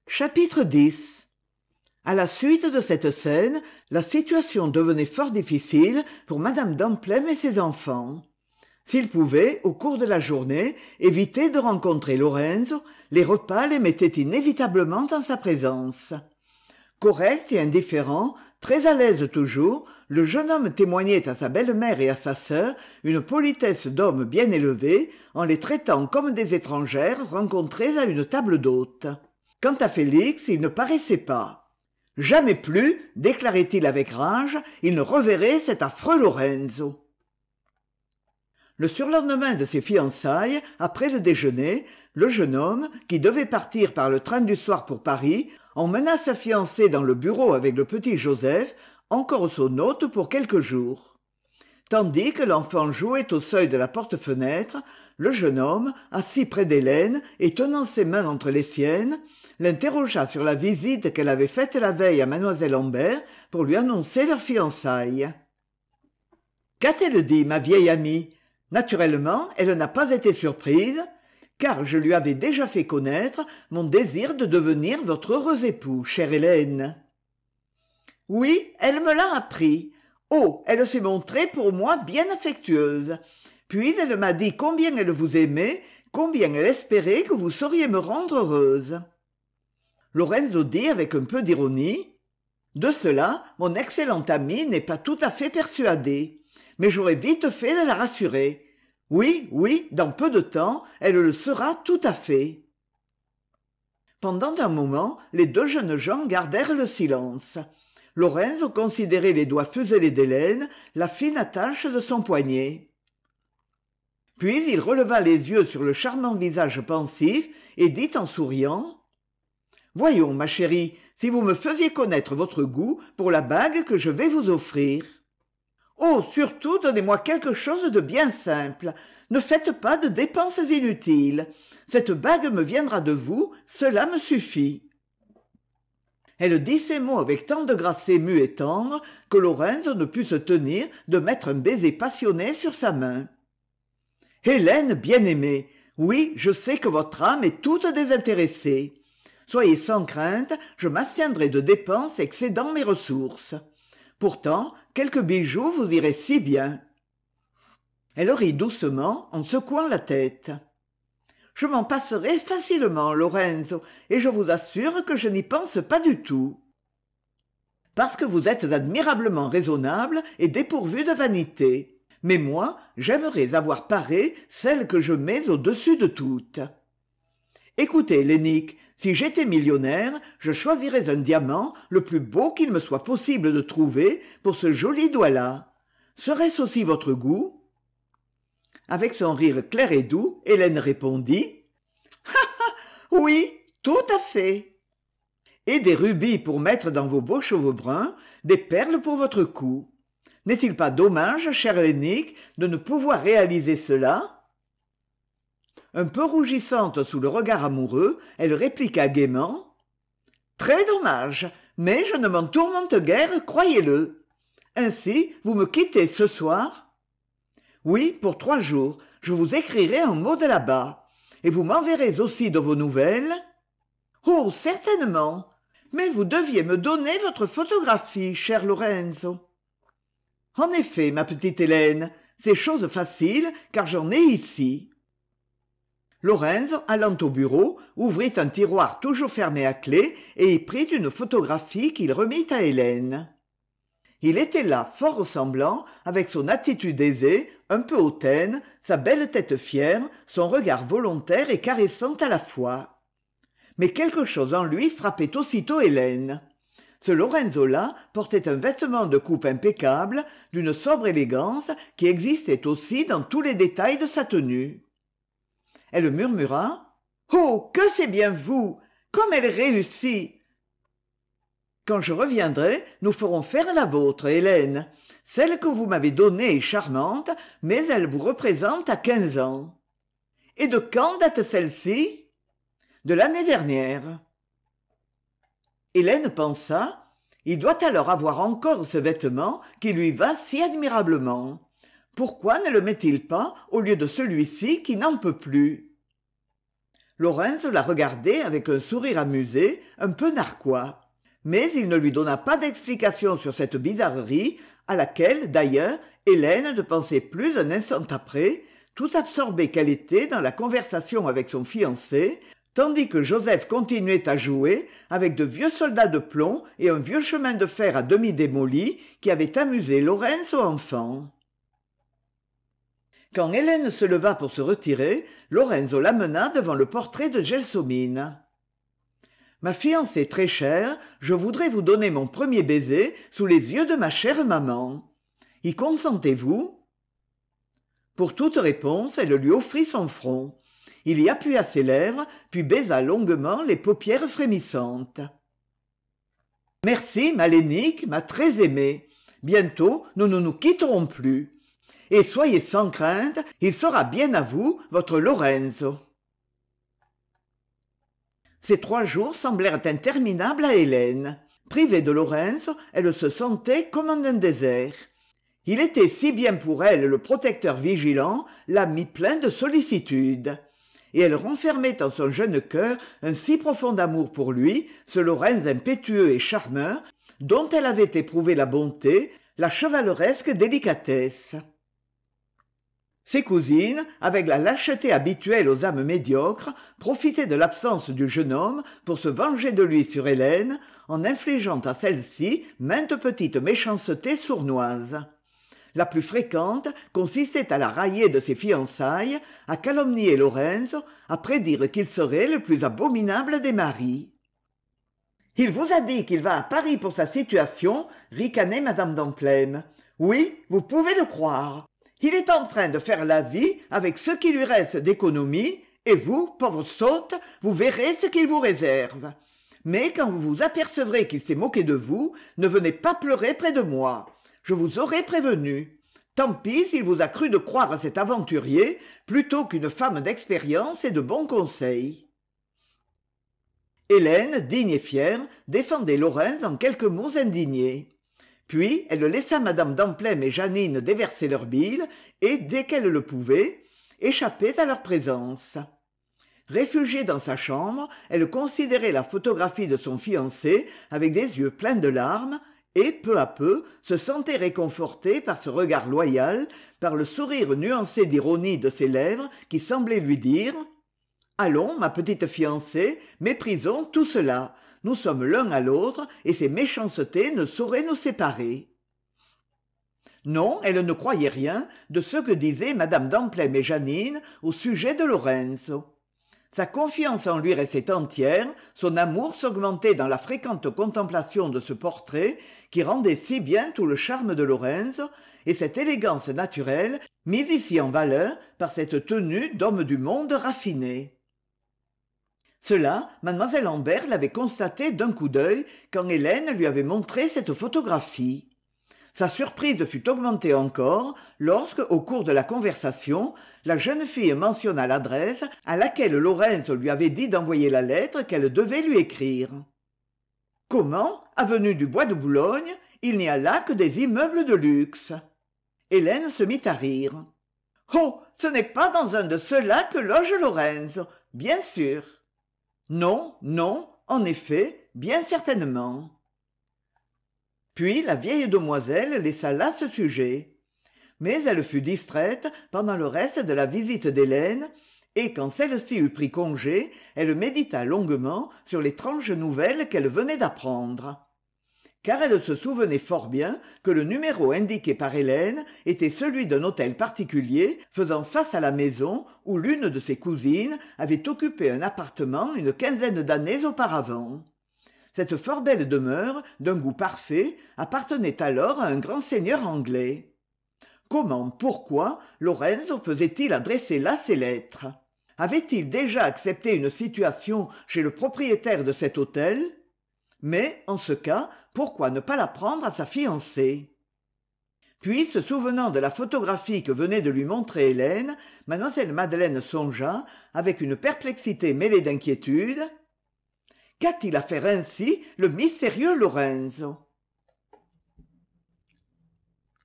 Chapitre 10. À la suite de cette scène, la situation devenait fort difficile pour madame Damplem et ses enfants. S'ils pouvaient, au cours de la journée, éviter de rencontrer Lorenzo, les repas les mettaient inévitablement en sa présence. Correct et indifférent, très à l'aise toujours, le jeune homme témoignait à sa belle-mère et à sa sœur une politesse d'homme bien élevé, en les traitant comme des étrangères rencontrées à une table d'hôte. Quant à Félix, il ne paraissait pas. Jamais plus, déclarait-il avec rage, il ne reverrait cet affreux Lorenzo. Le surlendemain de ses fiançailles, après le déjeuner, le jeune homme, qui devait partir par le train du soir pour Paris, emmena sa fiancée dans le bureau avec le petit Joseph, encore son hôte pour quelques jours. Tandis que l'enfant jouait au seuil de la porte-fenêtre, le jeune homme, assis près d'Hélène et tenant ses mains entre les siennes, l'interrogea sur la visite qu'elle avait faite la veille à mademoiselle Lambert pour lui annoncer leurs fiançailles. « Qu'a-t-elle dit, ma vieille amie ? Naturellement, elle n'a pas été surprise, car je lui avais déjà fait connaître mon désir de devenir votre heureux époux, chère Hélène. »« Oui, elle me l'a appris. Oh, elle s'est montrée pour moi bien affectueuse. Puis elle m'a dit combien elle vous aimait, combien elle espérait que vous sauriez me rendre heureuse. » Lorenzo dit avec un peu d'ironie. « De cela, mon excellente amie n'est pas tout à fait persuadée. Mais j'aurais vite fait de la rassurer. Oui, oui, dans peu de temps, elle le sera tout à fait. » Pendant un moment, les deux jeunes gens gardèrent le silence. Lorenzo considérait les doigts fuselés d'Hélène, la fine attache de son poignet. Puis il releva les yeux sur le charmant visage pensif et dit en souriant « Voyons, ma chérie, si vous me faisiez connaître votre goût pour la bague que je vais vous offrir. » « Oh, surtout, donnez-moi quelque chose de bien simple. Ne faites pas de dépenses inutiles. Cette bague me viendra de vous, cela me suffit. » Elle dit ces mots avec tant de grâce émue et tendre que Lorenzo ne put se tenir de mettre un baiser passionné sur sa main. « Hélène bien-aimée, oui, je sais que votre âme est toute désintéressée. Soyez sans crainte, je m'abstiendrai de dépenses excédant mes ressources. Pourtant, quelques bijoux vous iraient si bien. » Elle rit doucement en secouant la tête. « Je m'en passerai facilement, Lorenzo, et je vous assure que je n'y pense pas du tout. »« Parce que vous êtes admirablement raisonnable et dépourvu de vanité. Mais moi, j'aimerais avoir paré celle que je mets au-dessus de toutes. Écoutez, Lénique, si j'étais millionnaire, je choisirais un diamant le plus beau qu'il me soit possible de trouver pour ce joli doigt-là. Serait-ce aussi votre goût ?» Avec son rire clair et doux, Hélène répondit « Ah ah, oui, tout à fait. Et des rubis pour mettre dans vos beaux cheveux bruns, des perles pour votre cou. N'est-il pas dommage, chère Lénique, de ne pouvoir réaliser cela ?» Un peu rougissante sous le regard amoureux, elle répliqua gaiement « Très dommage, mais je ne m'en tourmente guère, croyez-le. Ainsi, vous me quittez ce soir ? » « Oui, pour 3 jours, je vous écrirai un mot de là-bas. Et vous m'enverrez aussi de vos nouvelles ? » « Oh, certainement. Mais vous deviez me donner votre photographie, cher Lorenzo. »« En effet, ma petite Hélène, c'est chose facile, car j'en ai ici. » Lorenzo, allant au bureau, ouvrit un tiroir toujours fermé à clé et y prit une photographie qu'il remit à Hélène. Il était là, fort ressemblant, avec son attitude aisée, un peu hautaine, sa belle tête fière, son regard volontaire et caressant à la fois. Mais quelque chose en lui frappait aussitôt Hélène. Ce Lorenzo-là portait un vêtement de coupe impeccable, d'une sobre élégance qui existait aussi dans tous les détails de sa tenue. Elle murmura « Oh, que c'est bien vous ! Comme elle réussit !» « Quand je reviendrai, nous ferons faire la vôtre, Hélène. Celle que vous m'avez donnée est charmante, mais elle vous représente à 15 ans. » « Et de quand date celle-ci ?»« De l'année dernière. » Hélène pensa « Il doit alors avoir encore ce vêtement qui lui va si admirablement. Pourquoi ne le met-il pas au lieu de celui-ci qui n'en peut plus ?» Lorenzo la regardait avec un sourire amusé, un peu narquois. Mais il ne lui donna pas d'explication sur cette bizarrerie, à laquelle, d'ailleurs, Hélène ne pensait plus un instant après, tout absorbée qu'elle était dans la conversation avec son fiancé, tandis que Joseph continuait à jouer avec de vieux soldats de plomb et un vieux chemin de fer à demi démoli qui avait amusé Lorenzo enfant. Quand Hélène se leva pour se retirer, Lorenzo l'amena devant le portrait de Gelsomine. « Ma fiancée très chère, je voudrais vous donner mon premier baiser sous les yeux de ma chère maman. Y consentez-vous » Pour toute réponse, elle lui offrit son front. Il y appuya ses lèvres, puis baisa longuement les paupières frémissantes. « Merci, ma Lénique, ma très aimée. Bientôt, nous ne nous quitterons plus. Et soyez sans crainte, il sera bien à vous, votre Lorenzo. » Ces 3 jours semblèrent interminables à Hélène. Privée de Lorenzo, elle se sentait comme en un désert. Il était si bien pour elle le protecteur vigilant, l'ami plein de sollicitude. Et elle renfermait en son jeune cœur un si profond amour pour lui, ce Lorenzo impétueux et charmeur, dont elle avait éprouvé la bonté, la chevaleresque délicatesse. Ses cousines, avec la lâcheté habituelle aux âmes médiocres, profitaient de l'absence du jeune homme pour se venger de lui sur Hélène, en infligeant à celle-ci maintes petites méchancetés sournoises. La plus fréquente consistait à la railler de ses fiançailles, à calomnier Lorenzo, à prédire qu'il serait le plus abominable des maris. « Il vous a dit qu'il va à Paris pour sa situation, » ricanait madame d'Amplême. « Oui, vous pouvez le croire. Il est en train de faire la vie avec ce qui lui reste d'économie, et vous, pauvre sotte, vous verrez ce qu'il vous réserve. Mais quand vous vous apercevrez qu'il s'est moqué de vous, ne venez pas pleurer près de moi. Je vous aurais prévenu. Tant pis s'il vous a cru de croire à cet aventurier plutôt qu'une femme d'expérience et de bons conseils. » Hélène, digne et fière, défendait Lorenzo en quelques mots indignés. Puis elle laissa madame d'Amplême et Jeannine déverser leur bile et, dès qu'elle le pouvait, échappait à leur présence. Réfugiée dans sa chambre, elle considérait la photographie de son fiancé avec des yeux pleins de larmes et, peu à peu, se sentait réconfortée par ce regard loyal, par le sourire nuancé d'ironie de ses lèvres qui semblait lui dire « Allons, ma petite fiancée, méprisons tout cela. Nous sommes l'un à l'autre, et ces méchancetés ne sauraient nous séparer. » Non, elle ne croyait rien de ce que disaient madame d'Amplême et Jeannine au sujet de Lorenzo. Sa confiance en lui restait entière, son amour s'augmentait dans la fréquente contemplation de ce portrait qui rendait si bien tout le charme de Lorenzo, et cette élégance naturelle, mise ici en valeur par cette tenue d'homme du monde raffiné. Cela, mademoiselle Lambert l'avait constaté d'un coup d'œil quand Hélène lui avait montré cette photographie. Sa surprise fut augmentée encore lorsque, au cours de la conversation, la jeune fille mentionna l'adresse à laquelle Lorenzo lui avait dit d'envoyer la lettre qu'elle devait lui écrire. Comment, avenue du Bois de Boulogne, il n'y a là que des immeubles de luxe? Hélène se mit à rire. « Oh, ce n'est pas dans un de ceux-là que loge Lorenzo, bien sûr. » Non, non, en effet, bien certainement. Puis la vieille demoiselle laissa là ce sujet. Mais elle fut distraite pendant le reste de la visite d'Hélène, et quand celle-ci eut pris congé, elle médita longuement sur l'étrange nouvelle qu'elle venait d'apprendre. Car elle se souvenait fort bien que le numéro indiqué par Hélène était celui d'un hôtel particulier faisant face à la maison où l'une de ses cousines avait occupé un appartement une quinzaine d'années auparavant. Cette fort belle demeure, d'un goût parfait, appartenait alors à un grand seigneur anglais. Comment, pourquoi, Lorenzo faisait-il adresser là ses lettres? Avait-il déjà accepté une situation chez le propriétaire de cet hôtel? Mais, en ce cas, pourquoi ne pas la prendre à sa fiancée? Puis, se souvenant de la photographie que venait de lui montrer Hélène, mademoiselle Madeleine songea, avec une perplexité mêlée d'inquiétude. Qu'a-t-il à faire ainsi, le mystérieux Lorenzo?